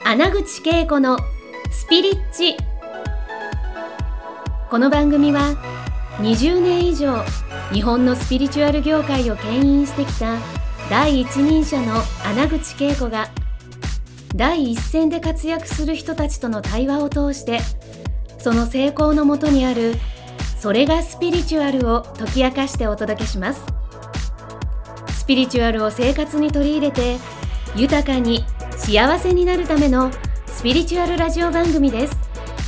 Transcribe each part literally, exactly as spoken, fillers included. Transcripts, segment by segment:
穴口恵子のスピリッチ。この番組はにじゅうねん以上日本のスピリチュアル業界を牽引してきた第一人者の穴口恵子が第一線で活躍する人たちとの対話を通して、その成功のもとにあるそれがスピリチュアルを解き明かしてお届けします。スピリチュアルを生活に取り入れて豊かに幸せになるためのスピリチュアルラジオ番組です。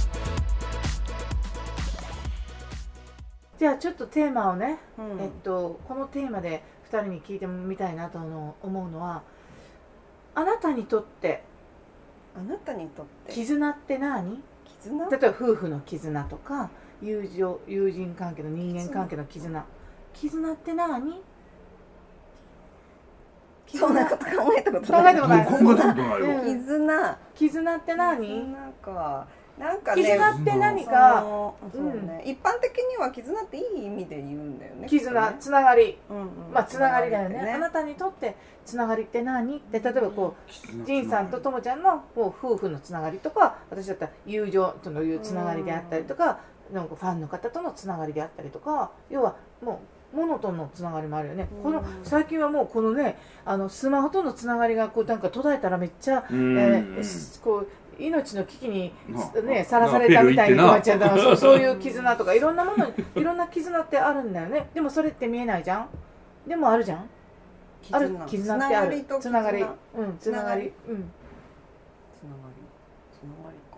じゃあちょっとテーマをね、 うんえっと、このテーマでふたりに聞いてみたいなと思うのは、あなたにとってあなたにとって絆って何？ 絆？ 例えば夫婦の絆とか友情、友人関係の人間関係の絆、絆って何？ そんなこと考えたこと考ない。 えたことない。 考えたことないよ。 うん絆。 絆って何？ 絆か。なんかね。 絆って何か、 そのそうね、一般的には絆っていい意味で言うんだよね。 絆、 ね、 つながり、 うんうん、 まあつながりだよね。 ねあなたにとってつながりって何？で、例えばこうジンさんとともちゃんのこう夫婦のつながりとか、私だったら友情というつながりであったりとか、なんかファンの方とのつながりであったりとか、要はもうモノとのつながりもあるよね。この最近はもうこのね、あのスマホとのつながりがこうなんか途絶えたらめっちゃ、えー、こう命の危機にねさらされたみたいになっちゃった。そうそういう絆とかいろんなものにいろんな絆ってあるんだよね。でもそれって見えないじゃん。でもあるじゃん。ある絆ってある。つながり、うん、つながり、うん、つながり、 つながりか。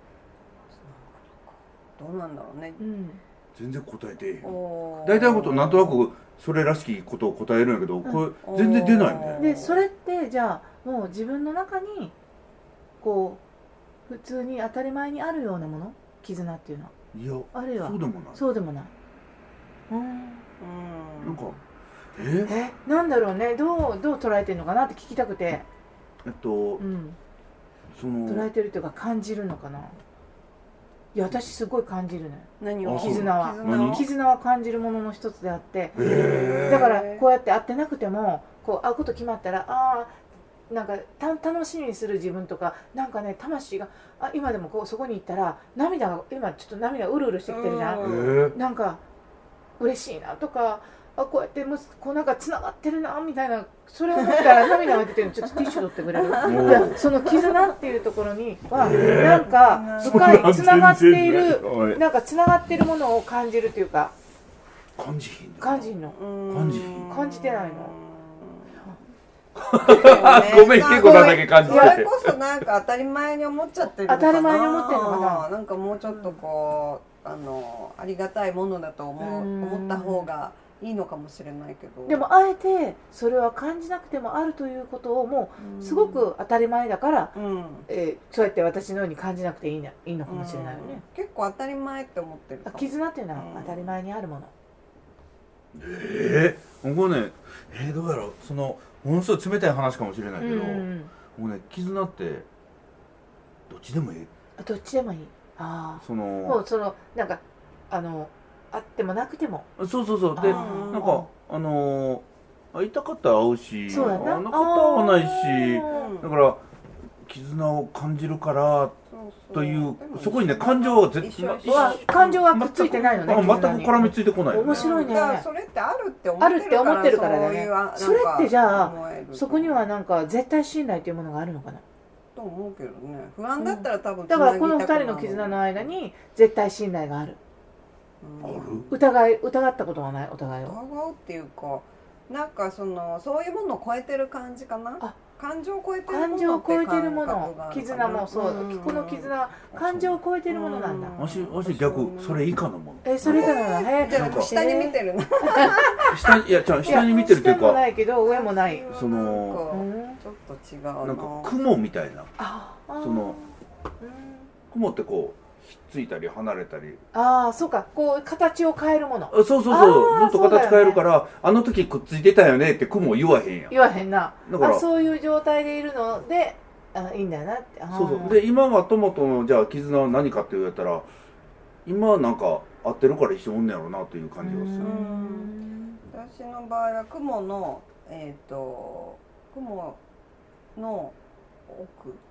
どうなんだろうね。 うん。 全然答えてへん。大体のことなんとなくそれらしきことを答えるんやけど、これ全然出ないね。 でそれってじゃあもう自分の中にこう普通に当たり前にあるようなもの、絆っていうのは。 いや、 あるいはそうでもない。 そうでもない。うん。 なんかええなんだろうね、どうどう捉えてるのかなって聞きたくて。 えっと、 うん。 その捉えてるというか感じるのかな。いや私すごい感じるね。 何を？ 絆は何絆は感じるものの一つであって、 へーだからこうやって会ってなくてもこう会うこと決まったら、ああなんかた楽しみにする自分とか、なんかね魂があ今でもこうそこに行ったら涙が今ちょっと涙うるうるしてきてるじゃん。 へーなんか嬉しいなとか、あこうやってむこうなんかつながってるなみたいな、それを思ったら涙が出てるの。ちょっとティッシュ取ってくれる？いやその絆っていうところにはなんか深いつながっている、なんかつながっているものを感じるというか、 感じひん感じんの？ 感じひん感じてないの？ ごめん、結構だけ感じてて。 それこそなんか当たり前に思っちゃってるのかな。 当たり前に思ってるのかな。 なんかもうちょっとこう、あのありがたいものだと思う思った方がいいのかもしれないけど。 でもあえてそれは感じなくてもあるということをもうすごく当たり前だから、 うんえー、そうやって私のように感じなくていいないいのかもしれないよね。 結構当たり前って思ってるかも。 絆っていうのは当たり前にあるもの。 ええー、僕ね、えー、どうやろう、そのものすごい冷たい話かもしれないけど、 うんもうね、絆ってどっちでもいい。 どっちでもいい。ああ。 そのもうそのなんかあのあってもなくても。 そうそうそう。で、 あーなんかあのー、会いたかったら会うし、 そうやな。 会わなかったら会わないし、 うんだから絆を感じるからそうそうというでもそこにね、感情は絶一緒対一緒は感情はくっついてないのね。 全く絆に絡みついてこないよね。 面白いねだからそれってあるって思ってるから、 あるって思ってるからだねそういうあなんかそれってじゃあ思えるそこにはなんか絶対信頼というものがあるのかな。 と思うけどね。不安だったら多分だからこの二つなぎたくなる人の絆の間に絶対信頼がある。 うんある疑い疑ったことはない、お互いを。 疑うっていうか、なんかそのそういうものを超えてる感じかな。 あ感情を超えてるもの感情を超えてるもって感の覚があるかな。 絆もそう、 んこの絆は感情を超えてるものなんだ。 うんわしわし逆それ以下のもの。 えそれからはえじゃあ下に見てるな。 下にいやじゃあ下に見てるっていうか、 下もないけど上もない。 そのうんちょっと違うな。 なんか雲みたいな、 ああそのうん雲ってこうひっついたり離れたり、 ああそうか、こう形を変えるものあそうそうそう、 あーずっと形変えるから、あの時くっついてたよねって雲言わへんやん。 言わへんな。 だからあそういう状態でいるのであいいんだよなって。あーそうそう。で今は友とのじゃあ絆は何かって言われたら、今はなんか合ってるから一緒におんねやろうなという感じがする。 ん私の場合は雲のえっ、と雲の奥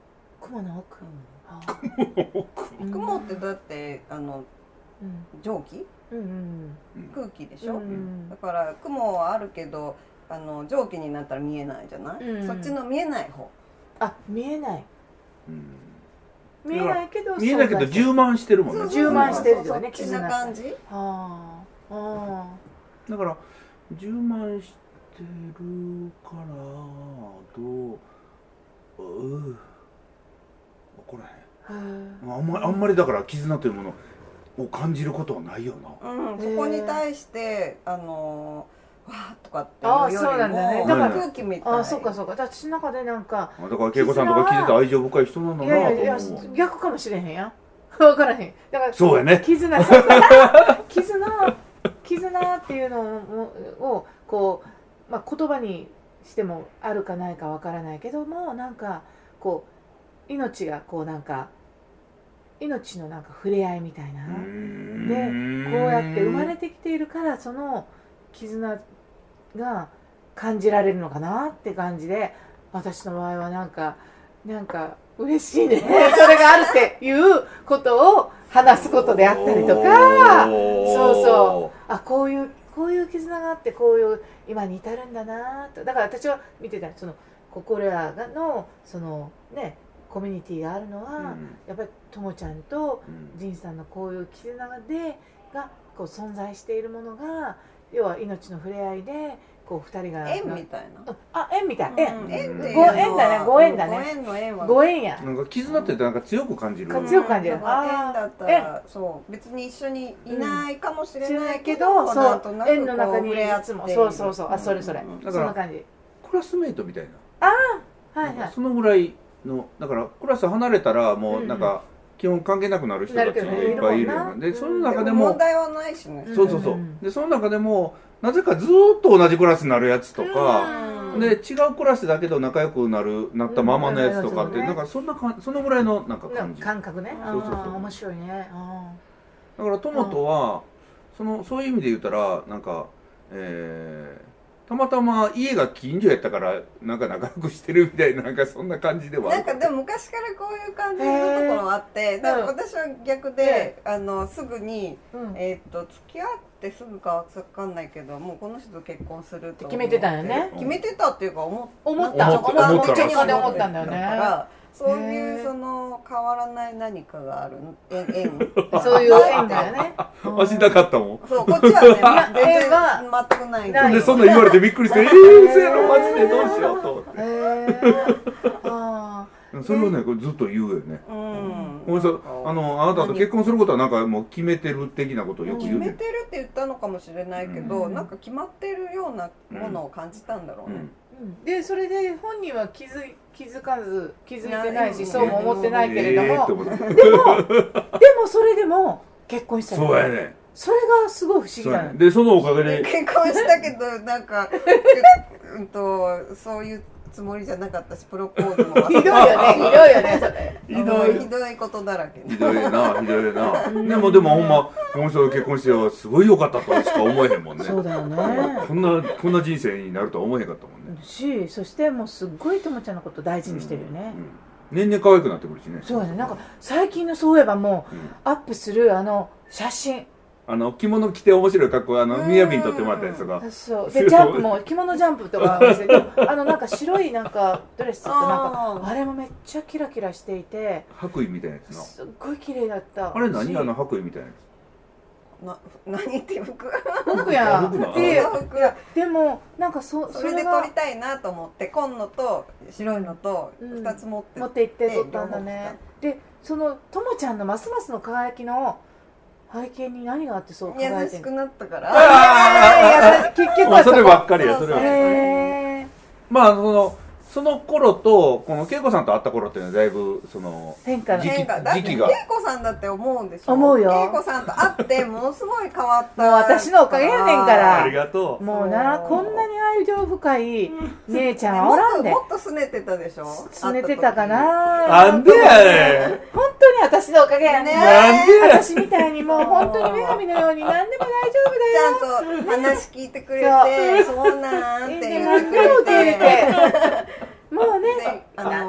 雲の奥、あー雲ってだってあのうん蒸気うんうん空気でしょ、 うんだから雲はあるけどあの蒸気になったら見えないじゃない、 うんそっちの見えない方。 あ、見えないうん見えないけど見えないけど充満してるもんね。 充満してるよねそんな感じ。 あーあだから充満してるからどううこらへんーへーあんまりあんまりだから絆というものを感じることはないよな。 うん、そこに対してあのわーとかってあーいうよりそうなんだねもだから空気みたい。 あーそうかそうか私の中でなんかだから恵子さんとか聞いてて愛情深い人なんだいやいやいやなと思う。 逆かもしれへんやん分からへんだからそうやね。 絆そうそう絆絆っていうのををこう、まあ、言葉にしてもあるかないかわからないけどもなんかこう命がこうなんか命のなんか触れ合いみたいなでこうやって生まれてきているからその絆が感じられるのかなって感じで私の場合はなんかなんか嬉しいねそれがあるっていうことを話すことであったりとかそうそうあこういうこういう絆があってこういう今に至るんだなとだから私は見てたその心屋のそのねコミュニティがあるのは、 うんやっぱりともちゃんとうん仁さんのこういう絆でがこう存在しているものが要は命の触れ合いでこう二人が縁みたいな。 あ縁みたい縁、 うん縁っていうごのは縁だねご縁だねご縁の縁はご縁やなんか絆ってなんか強く感じる。 か強く感じるうんだから縁だったらそう別に一緒にいないかもしれないけど、 うんなんとなく縁の中にこう触れ合っていつもそうそうそうあそれそれ、 うんだからそんな感じクラスメイトみたいな。 はいはいそのぐらいのだからクラス離れたらもうなんか基本関係なくなる人たちがいっぱいいるよね。でその中でも問題はないしね。 そうそうそううんでその中でもなぜかずーっと同じクラスになるやつとか。 うんで違うクラスだけど仲良くなるなったままのやつとかって、 うんなんかそんなかそのぐらいのなんかな感じだ感覚ねあそうそうそうー面白いねあから友とは、そのそういう意味で言ったらなんか、えーたまたま家が近所やったからなんか仲良くしてるみたいななんかそんな感じではあるなんかでも昔からこういう感じのところはあって、だから私は逆で、あのすぐに、 ーうんえー、と付き合ってすぐかわかんないけどもうこの人と結婚すると思って決めてたよね決めてたっていうか思っ思った思った思思ったっちで思ったんだよねだからそういへーうその変わらない何かがある縁縁そういう縁だよねわしなかったもん。 そうこっちはねや全然縁は全くないんないでそんな言われてびっくりして「えー、嘘やろマジでどうしよう」と思ってへーあそれをねこれずっと言うよね。 うんごめんなさいあのあなたと結婚することはなんかもう決めてる的なことをよく決言うねめてるって言ったのかもしれないけど、 うんなんか決まってるようなものを感じたんだろうね、 ーうんでそれで本人は気づい気づかず気づいてないしいやそうも思ってないけれどえーもって思ったでもでもそれでも結婚したのそうやねそれがすごい不思議そうなのやねでそのおかげで結婚したけどなんかうんとそういうつもりじゃなかったしプロポーズも忘れひどいよねひどいよねそれひどいひどいことだらけひどいなひどいなでもでもほんまこの人と結婚してすごい良かったとしか思えへんもんねそうだよねこんなこんな人生になるとは思えへんかったもんね、 しそしてもうすっごいともちゃんのこと大事にしてるよね、 うん、年々可愛くなってくるしねそうだねなんか最近のそういえばもう、 うんアップするあの写真あの着物着て面白い格好あのみやびに撮ってもらったやつとかそうでジャンプも着物ジャンプとかしてでもあのなんか白いなんかドレスってなんかああれもめっちゃキラキラしていて白衣みたいなやつなすっごい綺麗だったあれ何しあの白衣みたいなやな何っていう服服やあ服なでいあ服やでもなんかそそれで撮りたいなと思って紺のと白いのとうんふたつ持って持って行って撮ったんだねでそのともちゃんのますますの輝きの背景に何があってそう輝いてるの優しくなったかいらやいや結局つまあそれはそこばっかりやそれはへーまあそのその頃とこの恵子さんと会った頃っていうのはだいぶその変化の時期変化だって恵時期が子さんだって思うでしょ思うよ恵子さんと会ってものすごい変わったもう私のおかげやねんからありがとうもうなそうこんなに愛情深い姉ちゃんはもっおらんでともっと拗ねてたでしょ拗ねてたかななんでやねん本当に私のおかげやねねなんでや私みたいにもう本当に女神のように何でも大丈夫だよちゃんと話聞いてくれてそうなんって言ってく何でも受け入れれててもうねであのに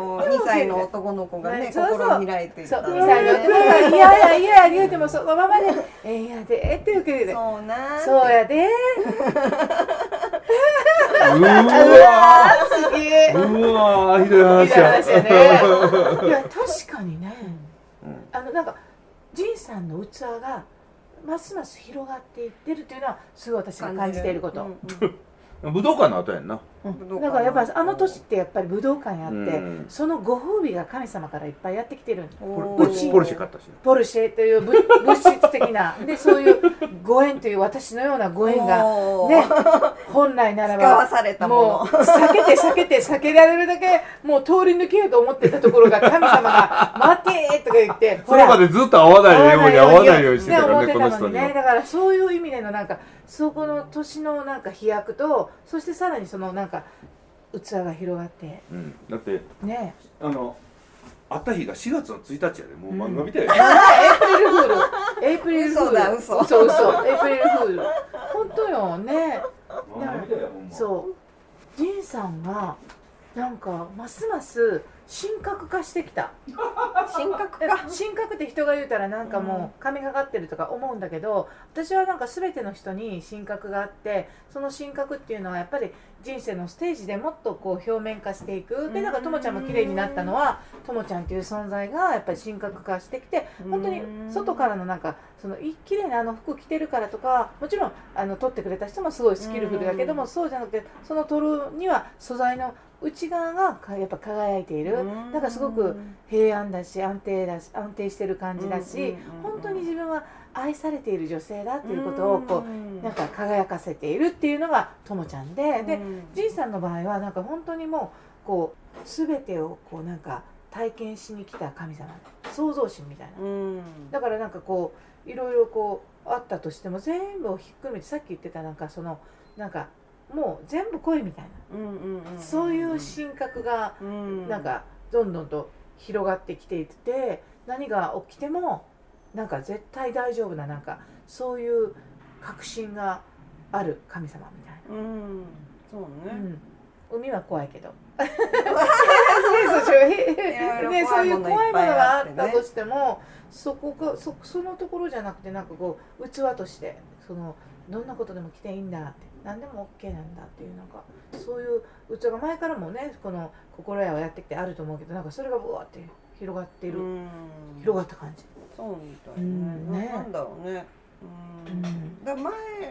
さいの男の子がね、 そうそう心を開いていた。 そう、にさいの男の子がいやいやいや言うてもそのままでええやでっていうけで、 そうな。 そうやで。 うわすげえ。 うわーひどい話ひどい話ややね。いや確かにね。 うんあのなんか仁さんの器がますます広がっていってるっていうのはすごい私が感じていること。 武道館の後やんな。 うん、だからやっぱあの年ってやっぱり武道館やって、 うん、 そのご褒美が神様からいっぱいやってきてるんです。 ポルシェポルシェ買ったし、ね、 ポルシェという物質的なでそういうご縁という私のようなご縁がね本来ならば使わされたものもう避けて避けて避けられるだけもう通り抜けようと思ってたところが神様が待てとか言ってそれまでずっと会わないように会わないようにしてたからね、この人には。 だからそういう意味でのなんかそこの年のなんか飛躍とそしてさらにそのなんか器が広がって、 うん、だってねあの会った日がしがつのついたちやで、もう漫画みたいや、 うん、エイプリルフールエイプリルフール嘘だ嘘嘘嘘エイプリルフール本当よね。 漫画みたいやほんま。 そう仁さんがなんかますます神格化してきた。 神格化神格って人が言うたらなんかもう神がかってるとか思うんだけど、私はなんか全ての人に神格があって、その神格っていうのはやっぱり人生のステージでもっとこう表面化していく。でなんかともちゃんも綺麗になったのはともちゃんっていう存在がやっぱり神格化してきて、本当に外からのなんかその綺麗なあの服着てるからとか、もちろんあの撮ってくれた人もすごいスキルフルだけども、そうじゃなくてその撮るには素材の内側がやっぱ輝いている。だからすごく平安だし安定だし安定してる感じだし、本当に自分は愛されている女性だっていうことをこうなんか輝かせているっていうのがともちゃんで、で仁さんの場合はなんか本当にもうこう全てをこうなんか体験しに来た神様、創造神みたいな。だからなんかこういろいろこうあったとしても全部をひっくるめて、さっき言ってたなんかそのなんかもう全部恋みたいな、そういう神格がなんかどんどんと広がってきていて、何が起きてもなんか絶対大丈夫な、なんかそういう確信がある神様みたいな。 うんそうね、 うん、海は怖いけどね、そういう怖いものがあったとしても、そこが そ, そのところじゃなくて、なんかこう器としてそのどんなことでも来ていいんだって、何でも OK なんだっていう、なんかそういう器が前からもねこの心屋をやってきてあると思うけど、なんかそれがブワーって広がっている、広がった感じ。 そうみたいね、 うんね、 なんだろうね。うん、うん、だ前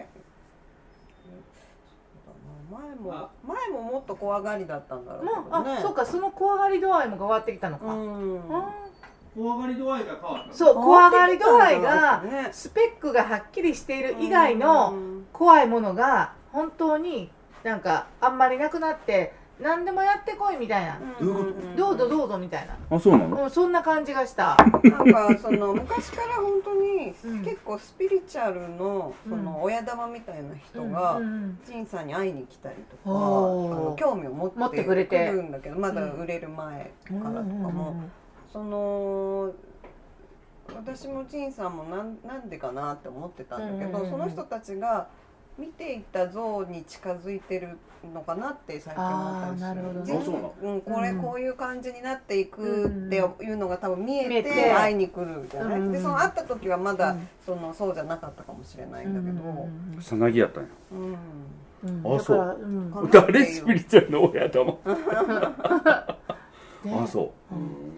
前も前ももっと怖がりだったんだろうけどね。 まあ、あ、そうか、その怖がり度合いも変わってきたのか。 うん、 怖がり度合いが変わった。 そう、怖がり度合いがスペックがはっきりしている以外の怖いものが本当になんかあんまりなくなって、何でもやってこいみたいな、 どういうこと？ どうぞどうぞみたいな。 あ、そうなの？ もうそんな感じがした。 なんかその昔から本当に結構スピリチュアルのその親玉みたいな人が仁さんに会いに来たりとか、あの興味を持ってくれてるんだけど、まだ売れる前からとかも、その私も仁さんもなんなんでかなって思ってたんだけど、その人たちが見ていた像に近づいてるのかなって最近思ったりする。 あー、なるほどね。 全部、うん、これ、うん、こういう感じになっていくっていうのが多分見えて、 見えて会いに来るじゃない、うん、でその会った時はまだ、うん、そのそうじゃなかったかもしれないんだけど、 さなぎやったんや。 うん、 あ、そう。 うん、 誰スピリチュアルの親玉。あ、そう、うん、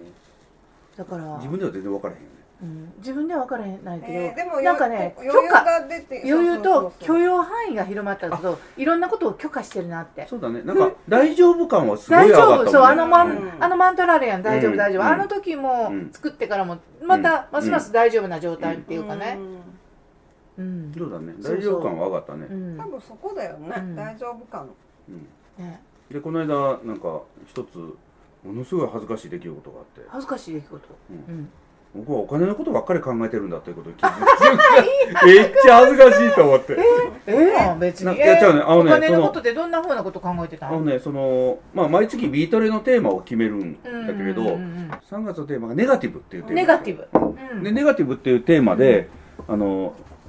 だから自分では全然分からへんよね。 うん、自分では分からへんないけど、 えー、でもなんかね、 余裕が出て、 余裕と許容範囲が広まったけど、いろんなことを許可してるなって。 そうだね、なんか大丈夫感はすごい上がったもんね。 大丈夫、そう、あのマン、うん、あのマントラレアン大丈夫、うん、大丈夫、うん、あの時も作ってからもまたますます大丈夫な状態っていうかね。 うん、うん、そうだね、大丈夫感は上がったね。 そうそう、うん、多分そこだよね、うん、大丈夫感。 うん、ね、でこの間なんか一つものすごい恥ずかしい出来事があって。 恥ずかしい出来事。うん。 僕はお金のことばっかり考えてるんだということを聞いてめっちゃ恥ずかしいと思って。 えー、えー、別に、 えー、ね、あのね、 お金のことでどんなふうなこと考えてたの？ あのね、その、まあ、毎月ビートレのテーマを決めるんだけれど、さんがつのテーマがネガティブっていうテーマ。 ネガティブ、 うん、でネガティブっていうテーマで、うん、あの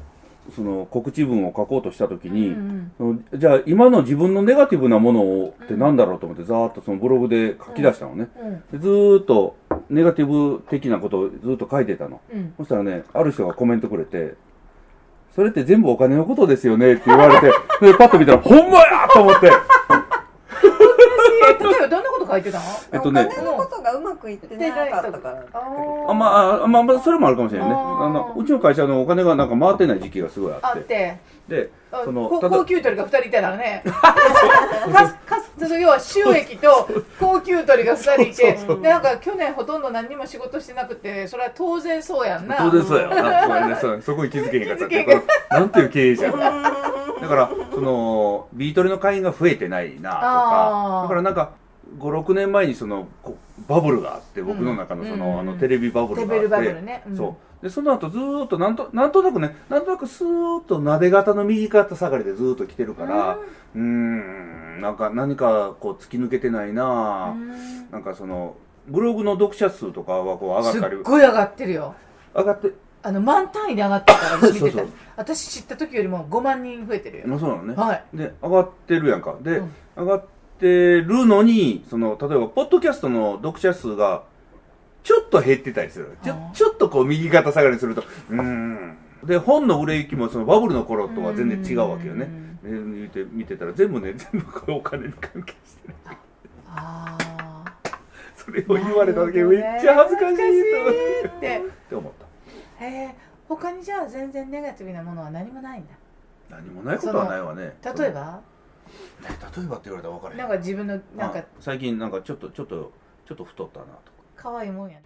その告知文を書こうとした時に、うんうん、じゃあ今の自分のネガティブなものをってなんだろうと思ってざーっとそのブログで書き出したのね、うんうん、でずーっとネガティブ的なことをずっと書いてたの、うん、そしたらねある人がコメントくれて、それって全部お金のことですよねって言われてでパッと見たらほんまやと思って例えばどんなこと書いてたの？ えっとね、お金のことがうまくいってなかったから。 あ、まあ、あ、まあ、それもあるかもしれないね。あのうちの会社のお金がなんか回ってない時期がすごいあって。 あって。 で、 その高級鳥がふたりいたらね。かか要は収益と高級鳥がふたりいて、でなんか去年ほとんど何にも仕事してなくて、それは当然そうやんな。 当然そうやな。そ, そこに気づけへんかったって。なんていう経営者。だからそのビートルの会員が増えてないなとか、だからなんかご、ろくねんまえにそのバブルがあって、僕の中のその、うん、あのテレビバブルがあって、テレビバブルね、うん、そうでその後ずーっとなんとなんとなくね、なんとなくスーッとなで型の右肩下がりでずーっと来てるから、うーんなんか何かこう突き抜けてないな、うん、なんかそのブログの読者数とかはこう上がったり、 すっごい上がってるよ。 上がってあの満単位で上がってたから見てた。そうそう、私知った時よりもごまんにん増えてるよ。 そうなのね。 はい。 で上がってるやんか。で、うん、上がってるのにその例えばポッドキャストの読者数がちょっと減ってたりする。ちょちょっとこう右肩下がりすると、うーん。で本の売れ行きもそのバブルの頃とは全然違うわけよね。で見て見てたら全部ね全部これお金に関係してる。ああ。それを言われた時めっちゃ恥ずかしいと思って。って思った。 へえ、他にじゃあ全然ネガティブなものは何もないんだ。 何もないことはないわね。 例えば？ 例えばって言われたら分からへん。 なんか自分のなんか最近なんかちょっとちょっとちょっと太ったなとか。 可愛いもんや。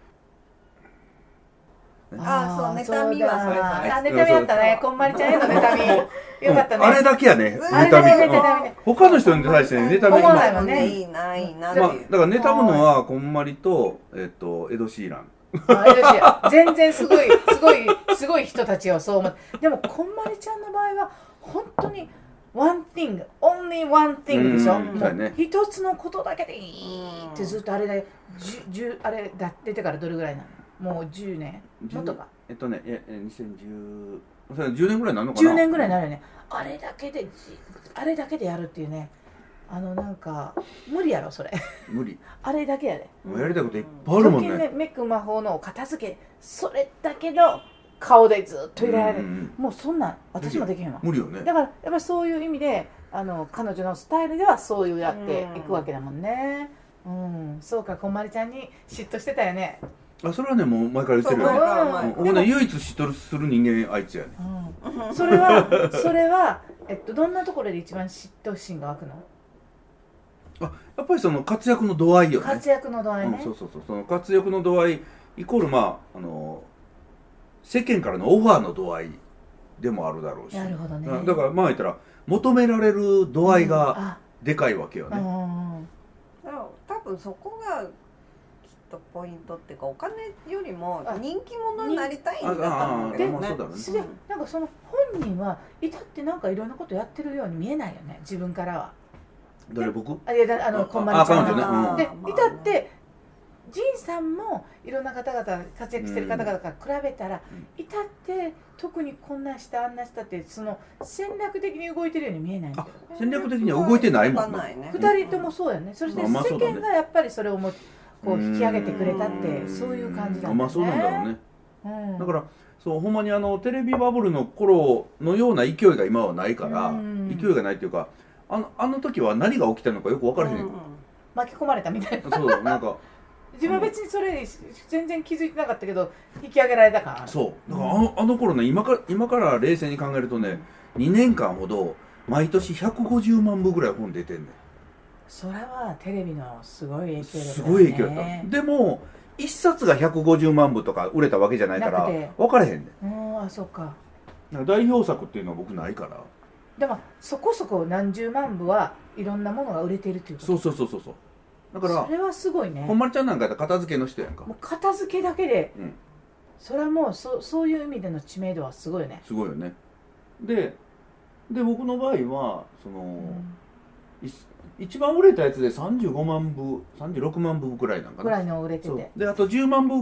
ああ、そう妬みはそれあ、妬みあったね。こんまりちゃんへの妬み。よかったね。 あれだけやね。妬み。他の人に対して妬み。 思わないもんね。 いいな、いいな。 まあだから妬むのはこんまりとえっとエド・シーラン。 全然すごいすごいすごい人たちはそう思う。でもこんまりちゃんの場合は本当にワンティング、only one thing でしょ。 ね、 一つのことだけでいいってずっとあれだよ。じゅあれだ出てからどれぐらいなの？もうじゅうねんもっとか。 えっとね、えにせんじゅう、それじゅうねんぐらいになるのかな。 じゅうねんぐらいになるよね。あれだけであれだけでやるっていうね。あのなんか無理やろそれ。 無理。 あれだけやで。 もうやりたいこといっぱいあるもんね。 ときめく魔法の片付け、それだけの顔でずっといられる。もうそんなん私もできへんわ。 無理よね。 だからやっぱりそういう意味であの彼女のスタイルではそういうやっていくわけだもんね。うん、そうか、こんまりちゃんに嫉妬してたよね。 あ、それはねもう前から言ってるよね。俺ね唯一嫉妬する人間あいつやね。 うん、それはそれはえっとどんなところで一番嫉妬心が湧くの？ あ、やっぱりその活躍の度合いよね。 活躍の度合いね、 うん、そうそうそう、その活躍の度合いイコールまああの世間からのオファーの度合いでもあるだろうし。 なるほどね。 だからまあ言ったら求められる度合いがでかいわけよね。うん、 うん、多分そこがきっとポイントっていうか、お金よりも人気者になりたいんだと思うけどね。 で、なんかその本人はいたってなんかいろんなことやってるように見えないよね、自分からは。 誰？僕？ あ、いや、あのこんまりちゃんが、 ね、うん、でいたってジンさんもいろんな方々活躍してる方々から比べたら、うん、いたって特にこんなしたあんなしたってその戦略的に動いてるように見えないんだけど、 戦略的には動いてないもんね。二人ともそうやね。そして世間がやっぱりそれをもこう引き上げてくれたってそういう感じだね。 まあそうなんだろうね。うん、だからそうほんまにあのテレビバブルの頃のような勢いが今はないから、勢いがないっていうか、あのあの時は何が起きたのかよく分からへん。うん、 巻き込まれたみたいな。 そうなんか。 自分は別にそれに全然気づいてなかったけど引き上げられたから。 そうだからあの、あの頃ね、今か今から冷静に考えるとね、にねんかんほど毎年ひゃくごじゅうまんぶぐらい本出てんねん。 それはテレビのすごい影響力だね。 すごい影響だった。でもいっさつがひゃくごじゅうまんぶとか売れたわけじゃないから分からへんねん。 うん、あ、そうか。 代表作っていうのは僕ないから。 でもそこそこ何十万部はいろんなものが売れているっていうこと。 そうそうそうそうそう。だからそれはすごいね。 ほんまりちゃんなんかやったら片付けの人やんか。 もう片付けだけで、 うん、 それはもう そ, そういう意味での知名度はすごいよね。 すごいよね。でで僕の場合はその、うん、一番売れたやつでさんじゅうごまんぶさんじゅうろくまんぶぐらいなんかなぐらいの売れてて、 であとじゅうまんぶ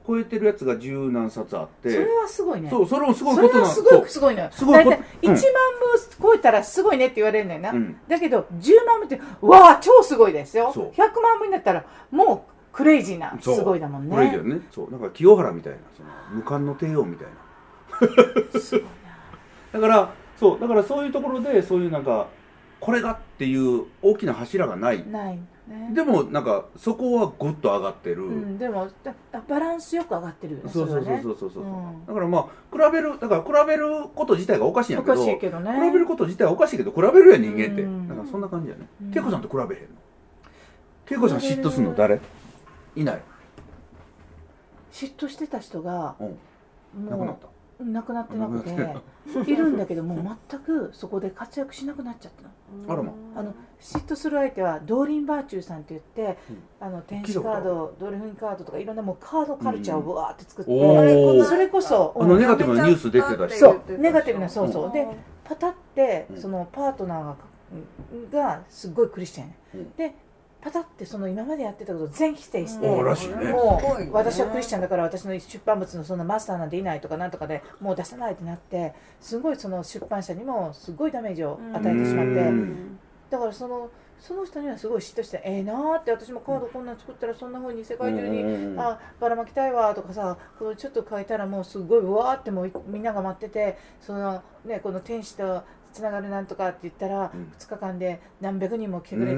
超えてるやつが十何冊あって、 それはすごいね。 そう、それもすごいことなの。 それはすごいすごいのよ。 すごいこと。 だいたいいちまんぶ超えたらすごいねって言われるんだよな。 うん、 だけどじゅうまんぶってわあ超すごいですよ。 そうひゃくまんぶになったらもうクレイジーなすごいだもんね。 クレイジーだね。そう、なんか清原みたいな、その無冠の帝王みたいな。すごいな。だからそうだからそういうところでそういうなんかこれがっていう大きな柱がない。 ない。ね、 でもなんかそこはぐっと上がってる、うん、 でもバランスよく上がってるよね。 そうそうそうそうそうそう、うん、だからまあ比べるだから比べること自体がおかしいんやけど、 おかしいけどね、 比べること自体はおかしいけど比べるや人間って、うん、だからそんな感じやね。恵子さんと比べへんの？恵子さん嫉妬するの誰？いない。 嫉妬してた人が、 うん、亡くなった。 亡くなってなくているんだけどもう全くそこで活躍しなくなっちゃったの。 あらま。 あの嫉妬する相手はドーリン・バーチューさんって言って、うん、あの天使カード、ドルフィンカードとかいろんなもうカードカルチャーをブワーって作って、うん、それこそあのネガティブなニュース出てたし、 そうネガティブなそうそう、うん、でパタってそのパートナーが、がすっごいクリスチャンやね、うん、でパタってその今までやってたことを全否定して、 うん、 もう私はクリスチャンだから私の出版物のそのマスターなんていないとかなんとかでもう出さないってなってすごいその出版社にもすごいダメージを与えてしまって、だからそのその人にはすごい嫉妬してええー、なーって私もカードこんなん作ったらそんな風に世界中にあばらまきたいわとかさこれちょっと書いたらもうすごいわーってもうみんなが待っててそのねこの天使とつながるなんとかって言ったら、うん、ふつかかんで何百人も来てくれて、うん、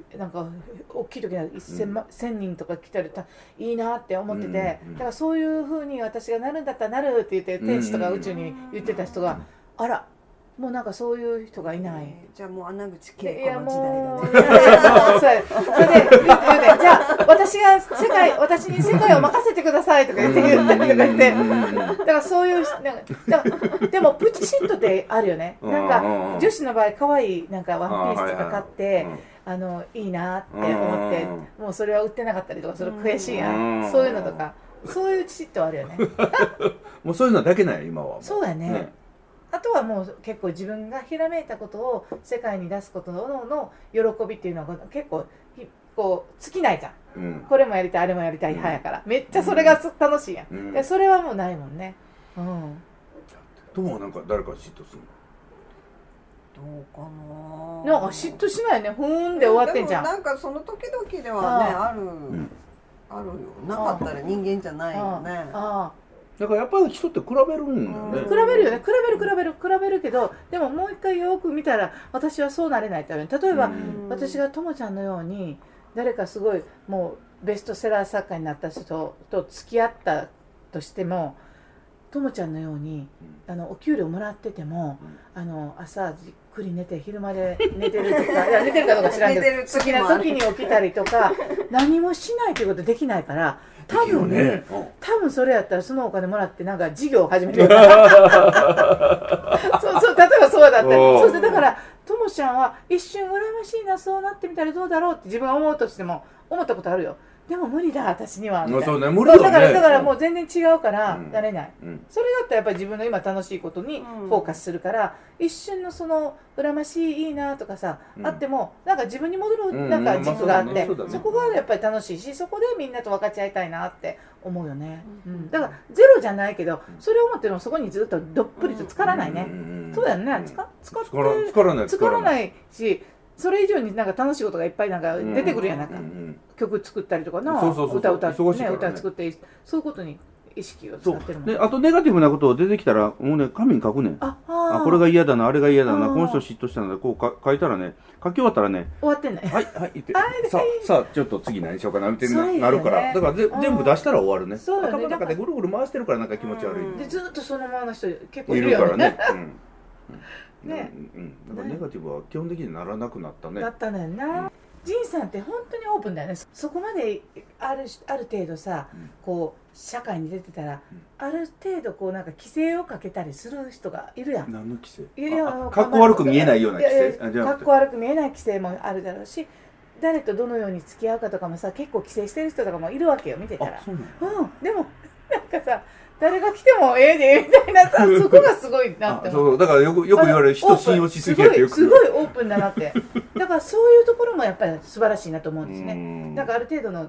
なんか大きい時はせんにんとか来たらいいなって思ってて、うん、だからそういう風に私がなるんだったらなるって言って天使とか宇宙に言ってた人が、うん、あらもうなんかそういう人がいない、えー、じゃあもう穴口恵子の時代だね。 それで言うてじゃあ私が世界私に世界を任せてくださいとか言って言ったりとか言ってだからそういうなんかでもプチ嫉妬ってあるよね。なんか女子の場合可愛いなんかワンピースとか買ってあのいいなって思ってもうそれは売ってなかったりとかそれ悔しいやんそういうのとかそういう嫉妬あるよね。 もうそういうのだけない今は。 そうやね。ねあとはもう結構自分がひらめいたことを世界に出すことのの喜びっていうのは結構こう尽きないじゃん、うん、これもやりたいあれもやりたい派やから、うん、めっちゃそれが楽しいやん、うん、それはもうないもんね。うん。 ともなんか誰か嫉妬するの？どうかな。なんか嫉妬しないね。ふーんで終わってんじゃん。 なんかその時々ではねある、うん、あるよ。なかったら人間じゃないよね。ああだからやっぱり人って比べるんだよね。 比べるよね。比べる比べる比べるけど、でももう一回よく見たら私はそうなれないってある。例えば私がともちゃんのように誰かすごいもうベストセラー作家になった人と付き合ったとしても、ともちゃんのようにあのお給料もらってても、あの朝じっくり寝て昼まで寝てるとかいや寝てるかどうか知らんけど好きな時に起きたりとか何もしないということできないから。多分ね、多分それやったらそのお金もらってなんか事業を始めるそうそう例えばそうだったりそしてだからともちゃんは一瞬羨ましいなそうなってみたらどうだろうって自分は思うとしても思ったことあるよ。でも無理だ私にはみたいな。 そうね、無理だね。 だからだからもう全然違うからやれない、うんうん、それだったらやっぱり自分の今楽しいことにフォーカスするから、うん、一瞬のその羨ましいいいなとかさ、うん、あってもなんか自分に戻るなんか軸があって、うんうん、そこがやっぱり楽しいしそこでみんなと分かち合いたいなって思うよね、うんうん、だからゼロじゃないけどそれを思ってもそこにずっとどっぷりと浸からないね、うんうん、そうだよね、うん、つか使って浸からない浸からないしそれ以上になんか楽しいことがいっぱいなんか出てくるやん、なんか、うんうん、曲作ったりとかな、 そうそうそう歌歌って、ね、歌作ってそういうことに意識を使ってるもん。 であとネガティブなこと出てきたらもうね紙に書くねん。ああこれが嫌だなあれが嫌だなこの人嫉妬したのでこうか書いたらね書き終わったらね終わってんねはいはい言ってさあさあちょっと次何しようかなみたいになるからだからぜ全部出したら終わるね。そうだね。頭の中でぐるぐる回してるからなんか気持ち悪い。 でずっとそのままの人結構いるよね。いるからね。うんね、うん、だからネガティブは基本的にならなくなったね。 だったねんな。仁さんって本当にオープンだよね。そこまであるある程度さ、うん、こう社会に出てたら、うん、ある程度こうなんか規制をかけたりする人がいるやん。 何の規制？いやかっこ悪く見えないような規制。 かっこ悪く見えない規制もあるだろうし、誰とどのように付き合うかとかもさ結構規制してる人とかもいるわけよ見てたら。 そうなの？うん。でもなんかさ。誰が来てもええでみたいなさそこがすごいなってそうだからよくよく言われる人信用しすぎやってよくすごいオープンだなってだからそういうところもやっぱり素晴らしいなと思うんですね。なんかある程度の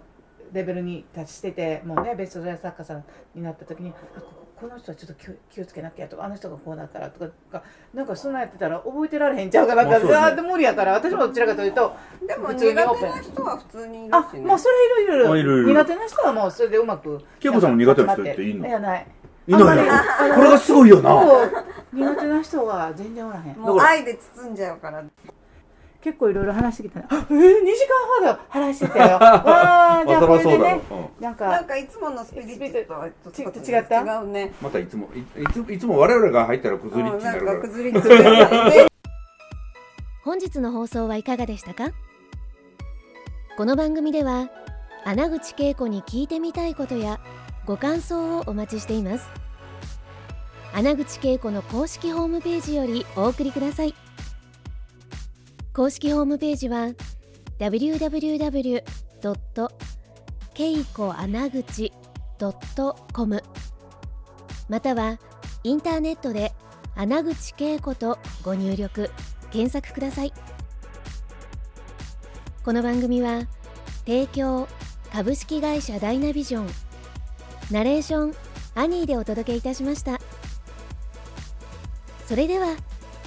レベルに達しててもうねベストセラー作家さんになった時にあ こ, この人はちょっと 気, 気をつけなきゃとかあの人がこうなったらとかなんかそんなんやってたら覚えてられへんちゃうかなって、まあね、無理やから私もどちらかというとでも苦手な人は普通にいるし、ね、 あもうそれいろいろいろ苦手な人はもうそれでうまく恵子さんも苦手な人っていいの？ いやないいないなこれがすごいよな苦手な人は全然おらへんもう愛で包んじゃうから結構いろいろ話してきたね。えー、にじかんほど話してたよ。わあ、じゃあこれでね、 なんかなんかいつものスピリッツとはちょっと違った？ 違うね。 またいつもいついつも我々が入ったらくずりっちになるから。 なんかくずりっちになるね。 本日の放送はいかがでしたか？この番組では穴口恵子に聞いてみたいことやご感想をお待ちしています。穴口恵子の公式ホームページよりお送りください。公式ホームページは ダブリューダブリューダブリュードットケイコアナグチドットコム またはインターネットで穴口恵子とご入力検索ください。この番組は提供株式会社ダイナビジョンナレーションアニーでお届けいたしました。それでは